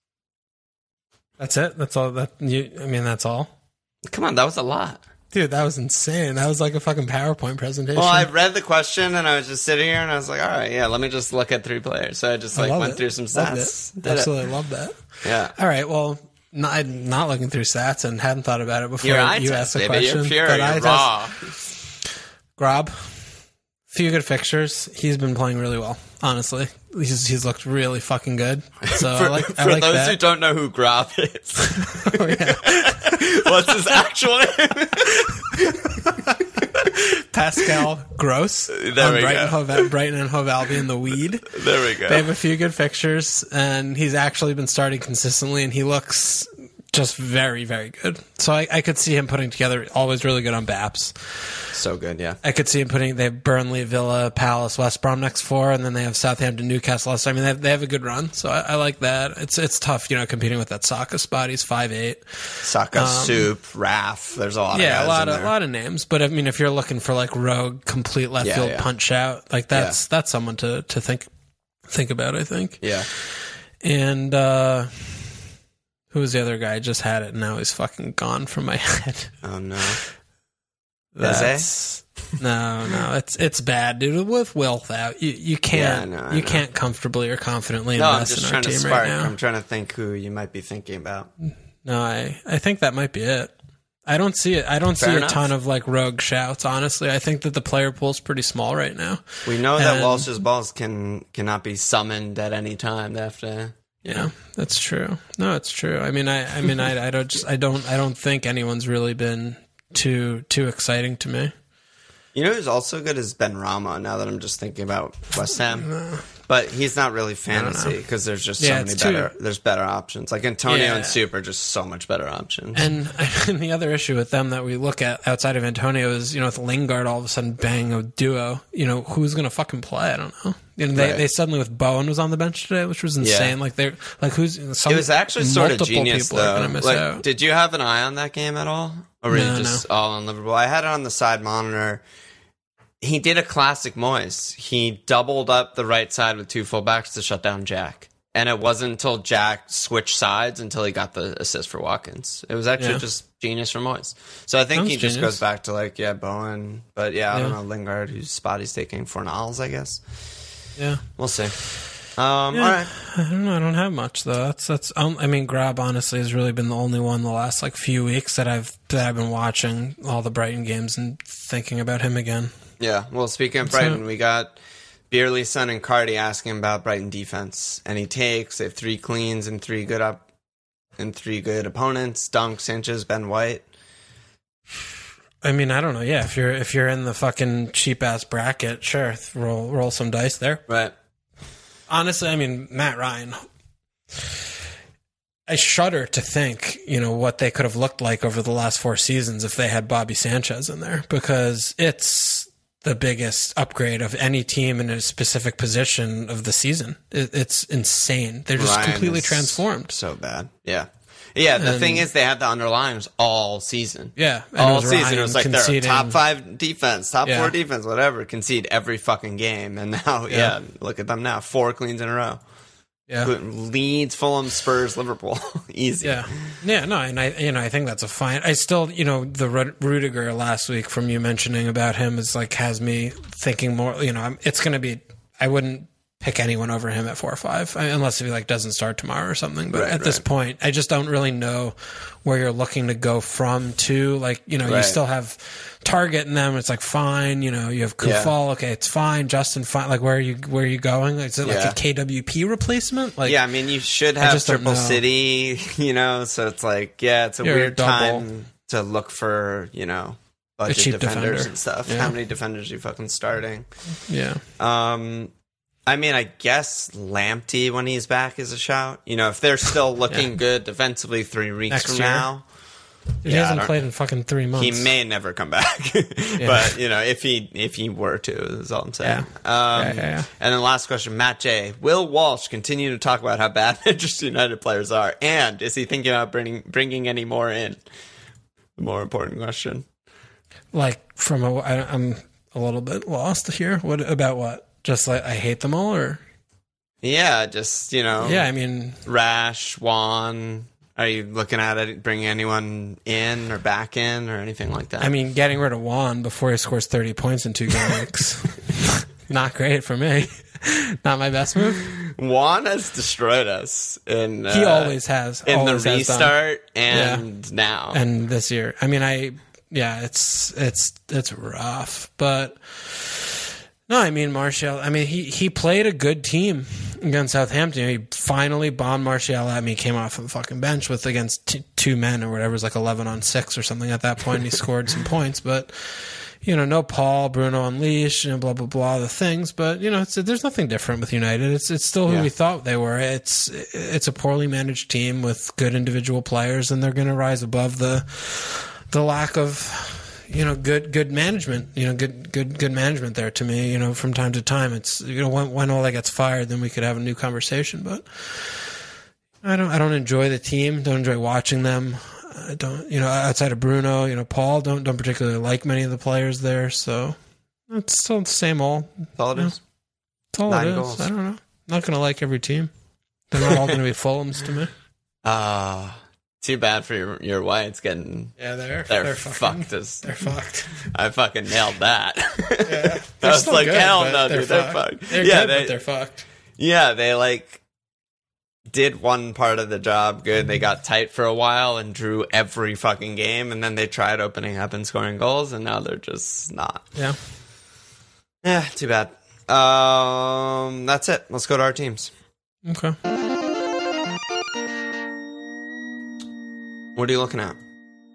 That's it? That's all? That's all? Come on, that was a lot. Dude, that was insane. That was like a fucking PowerPoint presentation. Well, I read the question and I was just sitting here and I was like, all right, yeah, let me just look at 3 players. So I just went through some stats. Absolutely love that. Yeah. All right, well, I'm not looking through stats and hadn't thought about it before you asked the question. You're pure, you're raw. Grob, few good fixtures. He's been playing really well, honestly. He's looked really fucking good. So for I like those that. who don't know who Grob is, Oh, yeah. what's his actual name? Pascal Gross. There we go. Brighton and Hove Albion, the Weed. There we go. They have a few good fixtures, and he's actually been starting consistently, and he looks just very, very good. So I could see him putting together, always really good on BAPS. So good, yeah. I could see him they have Burnley, Villa, Palace, West Brom next 4, and then they have Southampton, Newcastle. So, I mean, they have a good run. So I like that. It's tough, competing with that Saka spot. He's 5'8". Saka, Soup, Raf. There's a lot of guys in there. a lot of names. But I mean, if you're looking for like rogue, complete left field punch out, like that's someone to think about, I think. Yeah. And who was the other guy? I just had it, and now he's fucking gone from my head. Oh no. No, it's bad, dude. With wealth out, you can't can't comfortably or confidently invest in our team right now. I'm trying to think who you might be thinking about. No, I think that might be it. I don't see it. I don't see a ton of like rogue shouts. Honestly, I think that the player pool's pretty small right now. We know that Walsh's balls cannot be summoned at any time. They have to. Yeah, that's true. No, it's true. I don't think anyone's really been too exciting to me. You know who's also good is Ben Rama, now that I'm just thinking about West Ham. No. But he's not really fantasy because there's just so many there's better options. Like Antonio and Soup are just so much better options. And the other issue with them that we look at outside of Antonio is, with Lingard all of a sudden bang a duo, who's going to fucking play? I don't know. They suddenly with Bowen was on the bench today, which was insane. Like they're like it was actually sort of genius though. Like, did you have an eye on that game at all, or were you just all on Liverpool? I had it on the side monitor. He did a classic Moyes. He doubled up the right side with 2 fullbacks to shut down Jack, and it wasn't until Jack switched sides until he got the assist for Watkins. It was actually just genius from Moyes. So I think he just goes back to Bowen, but I don't know Lingard, whose spot he's taking. Fornals, I guess. Yeah, we'll see. All right. I don't know. I don't have much though. That's. I mean, Grab honestly has really been the only one the last like few weeks that I've been watching all the Brighton games and thinking about him again. Yeah. Well, speaking of Brighton, we got Beerley, Son, and Cardi asking about Brighton defense. Any takes? They have 3 cleans and 3 good opponents. Dunk, Sanchez, Ben White. I mean, I don't know. Yeah, if you're in the fucking cheap ass bracket, sure, roll some dice there. Right. Honestly, I mean, Matt Ryan, I shudder to think, what they could have looked like over the last 4 seasons if they had Bobby Sanchez in there, because it's the biggest upgrade of any team in a specific position of the season. It's insane. They're just completely transformed. So bad. Yeah. Yeah, the thing is, they had the underlines all season. Yeah. All season. It was like they're top 5 defense, top 4 defense, whatever. Concede every fucking game. And now, look at them now. 4 cleans in a row. Yeah. Leeds, Fulham, Spurs, Liverpool. Easy. Yeah. Yeah, no, and I think that's a fine. I still, the Rudiger last week from you mentioning about him is like, has me thinking more, it's going to be, I wouldn't pick anyone over him at 4 or 5, unless if he doesn't start tomorrow or something. But at this point, I just don't really know where you're looking to go from to. You still have Target in them. It's fine. You have Kufal. Okay, it's fine. Justin, fine. Where are you going? Is it a KWP replacement? I mean, you should have Triple City. So it's it's a weird time to look for budget defenders and stuff. Yeah. How many defenders are you fucking starting? Yeah. I mean, I guess Lamptey when he's back is a shout. If they're still looking good defensively 3 weeks next from year. now. He hasn't played in fucking 3 months. He may never come back. But, if he were to, is all I'm saying. Yeah. And then last question, Matt J. Will Walsh continue to talk about how bad Manchester United players are? And is he thinking about bringing any more in? The more important question. I'm a little bit lost here. What about what? Just I hate them all, or? Yeah, just, Yeah, I mean... Rash, Juan. Are you looking at it, bringing anyone in or back in or anything like that? I mean, getting rid of Juan before he scores 30 points in 2 games. Not great for me. Not my best move. Juan has destroyed us. He always has. In the restart and now. And this year. I mean, it's rough, but... No, I mean, Martial, he played a good team against Southampton. He finally bombed Martial at me, came off of the fucking bench against 2 men or whatever. It was 11 on 6 or something at that point. He scored some points, but, no Paul, Bruno Unleashed, blah, blah, blah, the things. But, there's nothing different with United. It's still who we thought they were. It's a poorly managed team with good individual players, and they're going to rise above the lack of... good management, good management there to me, from time to time. It's, when Ole gets fired, then we could have a new conversation, but I don't enjoy the team, don't enjoy watching them. I don't, outside of Bruno, Paul, don't particularly like many of the players there. So it's still the same old. That's all it is. That's all 9 goals. I don't know. Not going to like every team. They're not all going to be Fulhams to me. Too bad for your Whites getting. Yeah, they're fucked. They're fucked. I fucking nailed that. Yeah, I was like, good, hell no, dude, they're fucked. They're good, but they're fucked. Yeah, they did one part of the job good. They got tight for a while and drew every fucking game, and then they tried opening up and scoring goals, and now they're just not. Yeah. Yeah, too bad. That's it. Let's go to our teams. Okay. What are you looking at?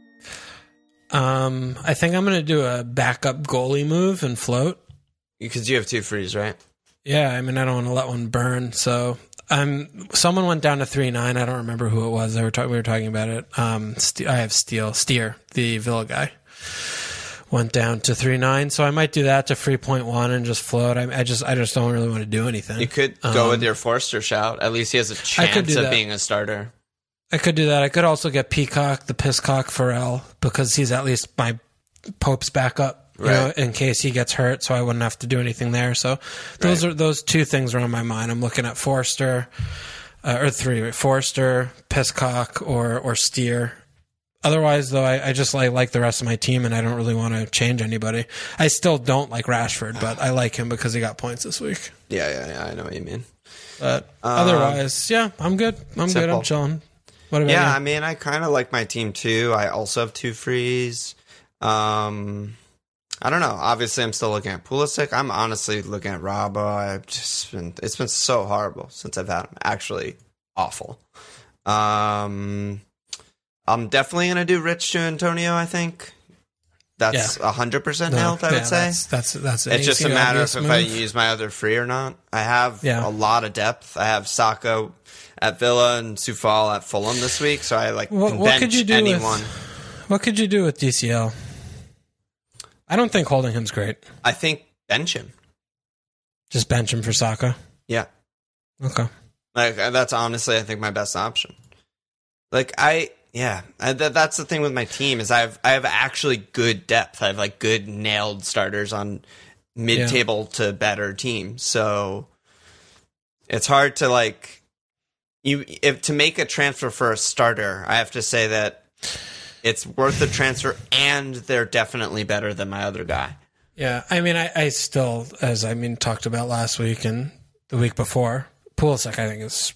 I think I'm going to do a backup goalie move and float. Because you have 2 frees, right? Yeah, I don't want to let one burn. So someone went down to 3-9. I don't remember who it was. We were talking about it. I have Steer, the Villa guy, went down to 3-9. So I might do that to free 0.1 and just float. I just don't really want to do anything. You could go with your Forster shout. At least he has a chance of being a starter. I could do that. I could also get Peacock, the Pisscock Pharrell, because he's at least my Pope's backup, in case he gets hurt, so I wouldn't have to do anything there. So those 2 things are on my mind. I'm looking at Forster, or 3, Forster, Pisscock, or Steer. Otherwise, though, I just like the rest of my team, and I don't really want to change anybody. I still don't like Rashford, but I like him because he got points this week. Yeah, I know what you mean. But otherwise, yeah, I'm good. I'm good. I'm chilling. What about you? I mean, I kind of like my team too. I also have 2 frees. I don't know. Obviously, I'm still looking at Pulisic. I'm honestly looking at Robbo. It's been so horrible since I've had him. Actually, awful. I'm definitely gonna do Rich to Antonio. I think that's 100% nailed. I would say that's it's just a matter of if I use my other free or not. I have a lot of depth. I have Saka at Villa and Soufal at Fulham this week, so I what could you do anyone. What could you do with DCL? I don't think holding him's great. I think bench him. Just bench him for Saka? Yeah. Okay. That's honestly, I think, my best option. That's the thing with my team is I have actually good depth. I have good nailed starters on mid-table to better teams. So it's hard to to make a transfer for a starter, I have to say that it's worth the transfer, and they're definitely better than my other guy. Yeah, I mean, I still, talked about last week and the week before, Pulisic, I think, is...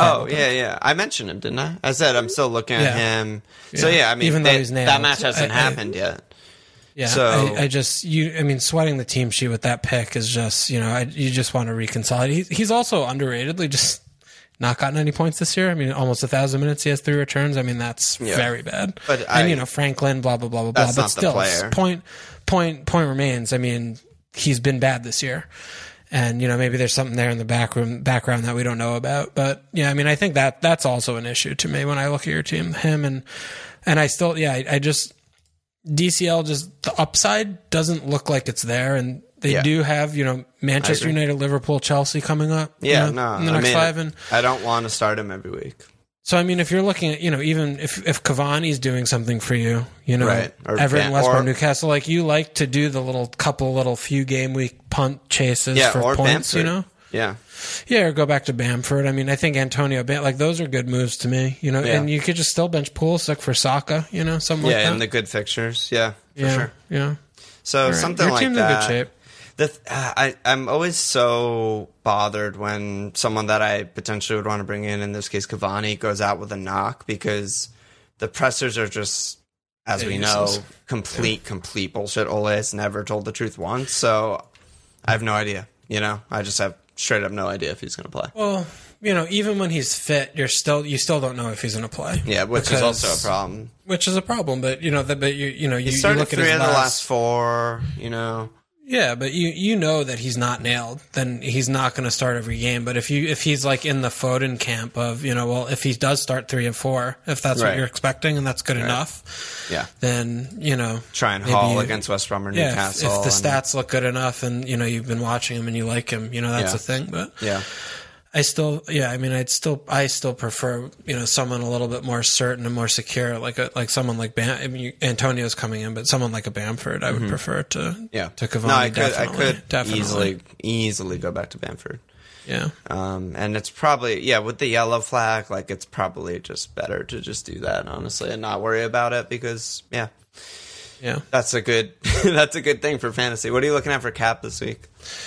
I mentioned him, didn't I? I said I'm still looking at him. Yeah. So, I mean, even though he's nailed, that match hasn't happened yet. Yeah, so, sweating the team sheet with that pick is just, you just want to reconcile. He's also underratedly just... not gotten any points this year. I mean, almost 1,000 minutes. He has 3 returns. I mean, that's very bad. But Franklin, blah blah blah blah blah. But still, point remains. I mean, he's been bad this year, and maybe there's something there in the background that we don't know about. But yeah, I mean, I think that's also an issue to me when I look at your team. Him and I still, I just DCL, just the upside doesn't look like it's there, and they do have, Manchester United, Liverpool, Chelsea coming up. Yeah, in the next 5. And I don't want to start him every week. So, I mean, if you're looking at, even if Cavani's doing something for you, right. Everton, West Brom, Newcastle, you like to do the few game week punt chases for points, Bamford. Yeah. Yeah, or go back to Bamford. I mean, I think Antonio, those are good moves to me, and you could just still bench Pulisic for Saka, something like that. Yeah, and the good fixtures. Yeah, for sure. Yeah. So something your like team's that. In good shape. I'm always so bothered when someone that I potentially would want to bring in this case Cavani, goes out with a knock, because the pressers are just, as we know, complete bullshit. Ole has never told the truth once, so I have no idea. I just have straight up no idea if he's going to play. Well, even when he's fit, you still don't know if he's going to play. Yeah, which is also a problem. Which is a problem, but you started look at 3 his of the last 4. Yeah, but you know that he's not nailed, then he's not going to start every game. But if he's in the Foden camp of, if he does start 3 of 4, if that's what you're expecting and that's good enough, then, try and haul against West Brom or Newcastle. If the stats look good enough and, you've been watching him and you like him, that's a thing. But I still, I still prefer, someone a little bit more certain and more secure, like someone like Antonio's coming in, but someone like a Bamford, I would prefer to Cavani. No, I could easily go back to Bamford. Yeah. And it's probably, with the yellow flag, it's probably just better to just do that, honestly, and not worry about it, because, that's a good, that's a good thing for fantasy. What are you looking at for cap this week?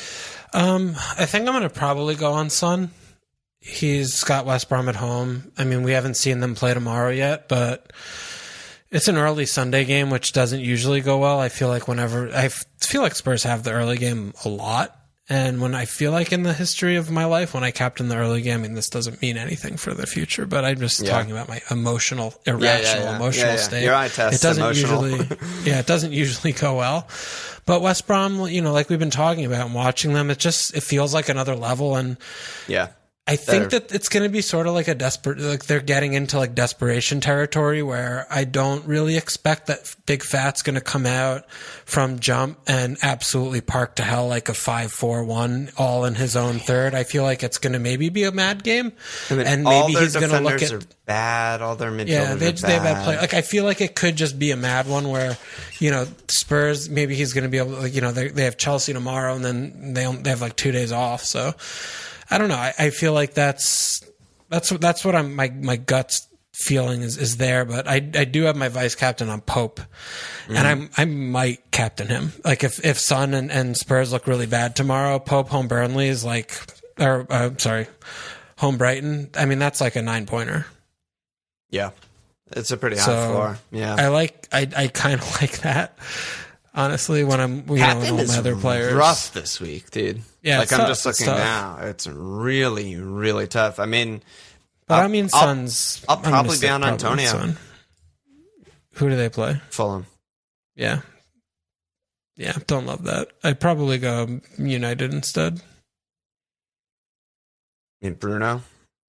I think I'm going to probably go on Son. He's got West Brom at home. I mean, we haven't seen them play tomorrow yet, but it's an early Sunday game, which doesn't usually go well. I feel like Spurs have the early game a lot. And when I feel like in the history of my life, when I captain the early game, this doesn't mean anything for the future, but I'm just talking about my emotional state. Your eye test it doesn't usually go well. But West Brom, like we've been talking about and watching them, it feels like another level. And I think that it's going to be sort of like they're getting into desperation territory, where I don't really expect that Big Fat's going to come out from jump and absolutely park to hell like a 5-4-1 all in his own third. I feel like it's going to maybe be a mad game. And maybe he's going to look at... are bad. All their midfielders are bad. They have bad play. I feel like it could just be a mad one where, Spurs, maybe he's going to be able to, they have Chelsea tomorrow and then they have 2 days off. So I don't know. I feel like that's what my gut's feeling is there. But I do have my vice captain on Pope, and I might captain him. If Son and Spurs look really bad tomorrow, Pope home Burnley is a Home Brighton. I mean, that's like a 9-pointer. Yeah. It's a pretty high floor. Yeah. I kind of like that. Honestly, when I'm, with all my other players. Rough this week, dude. Yeah. Like, I'm just looking now. It's really, really tough. I mean, Suns. I'll probably be on Antonio. Who do they play? Fulham. Yeah. Yeah, don't love that. I'd probably go United instead. Bruno?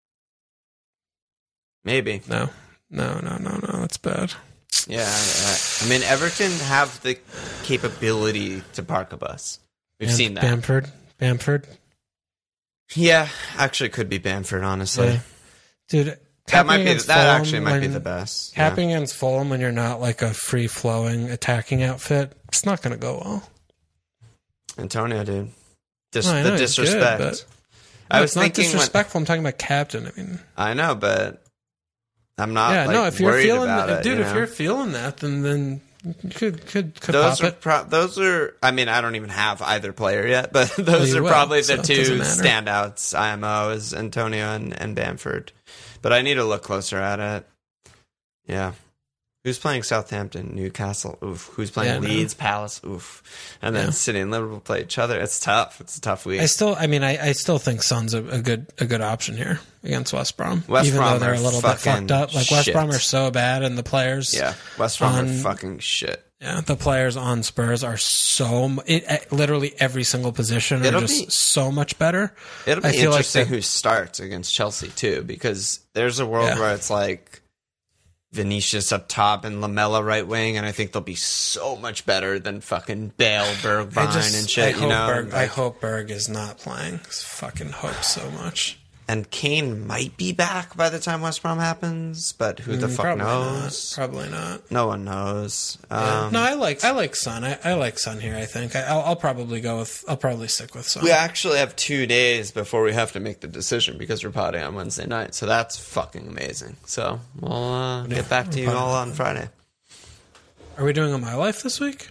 Maybe. No, that's bad. Yeah. I mean, Everton have the capability to park a bus. We've seen that. Bamford? Yeah, actually could be Bamford, honestly. Yeah. Dude, that actually might be the best. Capping against Fulham when you're not like a free-flowing attacking outfit, it's not going to go well. Antonio, dude. The disrespect. Good, I was not disrespectful. I'm talking about captain. I mean, I know, but I'm not. Yeah, no. If you're feeling that, dude, if you're feeling that, then you could those pop are it. Those are. I mean, I don't even have either player yet, but those are probably the two standouts. IMO is Antonio and Bamford, but I need to look closer at it. Yeah. Who's playing Southampton? Newcastle? Oof. Who's playing Leeds? Palace? Oof. And then City and Liverpool play each other. It's tough. It's a tough week. I still think Son's a good option here against West Brom. West Brom though they're a little bit fucked up. Like West Brom are so bad, and the players. Yeah, West Brom are fucking shit. Yeah, the players on Spurs are literally every single position are so much better. It'll be interesting who starts against Chelsea too, because there's a world where it's like Vinicius up top and Lamella right wing, and I think they'll be so much better than fucking Bale, Bergwijn, and shit. I hope Berg is not playing. I fucking hope so much. And Kane might be back by the time West Brom happens, but who the fuck knows? Probably not. No one knows. No, I like Son. I like Son here. I think I'll probably stick with Son. We actually have 2 days before we have to make the decision because we're potting on Wednesday night, so that's fucking amazing. So we'll get back to you all on Friday. Are we doing a My Life this week?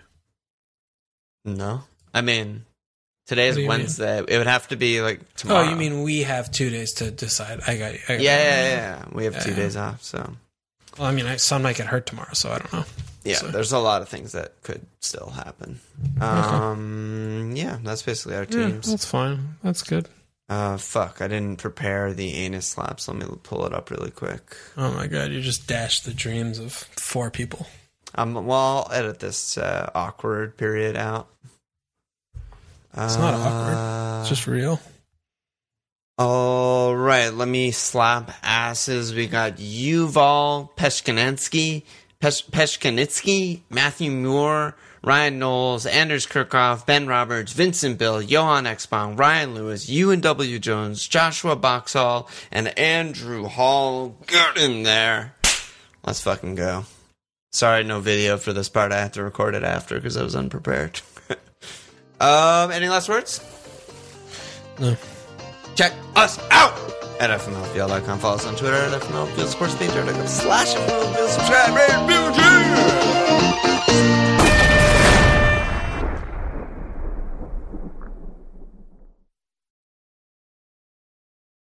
No, I mean. Today is Wednesday. It would have to be like tomorrow. Oh, you mean we have 2 days to decide? I got you. Yeah. We have 2 days off, so. Well, I mean, Son might get hurt tomorrow, so I don't know. Yeah, there's a lot of things that could still happen. Yeah, that's basically our teams. That's fine. That's good. Fuck, I didn't prepare the anus slaps. Let me pull it up really quick. Oh my god, you just dashed the dreams of 4 people. Well, I'll edit this awkward period out. It's not awkward. It's just real. All right, let me slap asses. We got Yuval Peshkanitsky, Matthew Moore, Ryan Knowles, Anders Kirchhoff, Ben Roberts, Vincent Bill, Johan Ekspong, Ryan Lewis, Ewan W. Jones, Joshua Boxall, and Andrew Hall. Get in there. Let's fucking go. Sorry, no video for this part. I have to record it after because I was unprepared. Any last words? No. Check us out at FMLFPL.com. Follow us on Twitter at FMLFPL Sports Page. /FMLFPL. Subscribe, rate, review,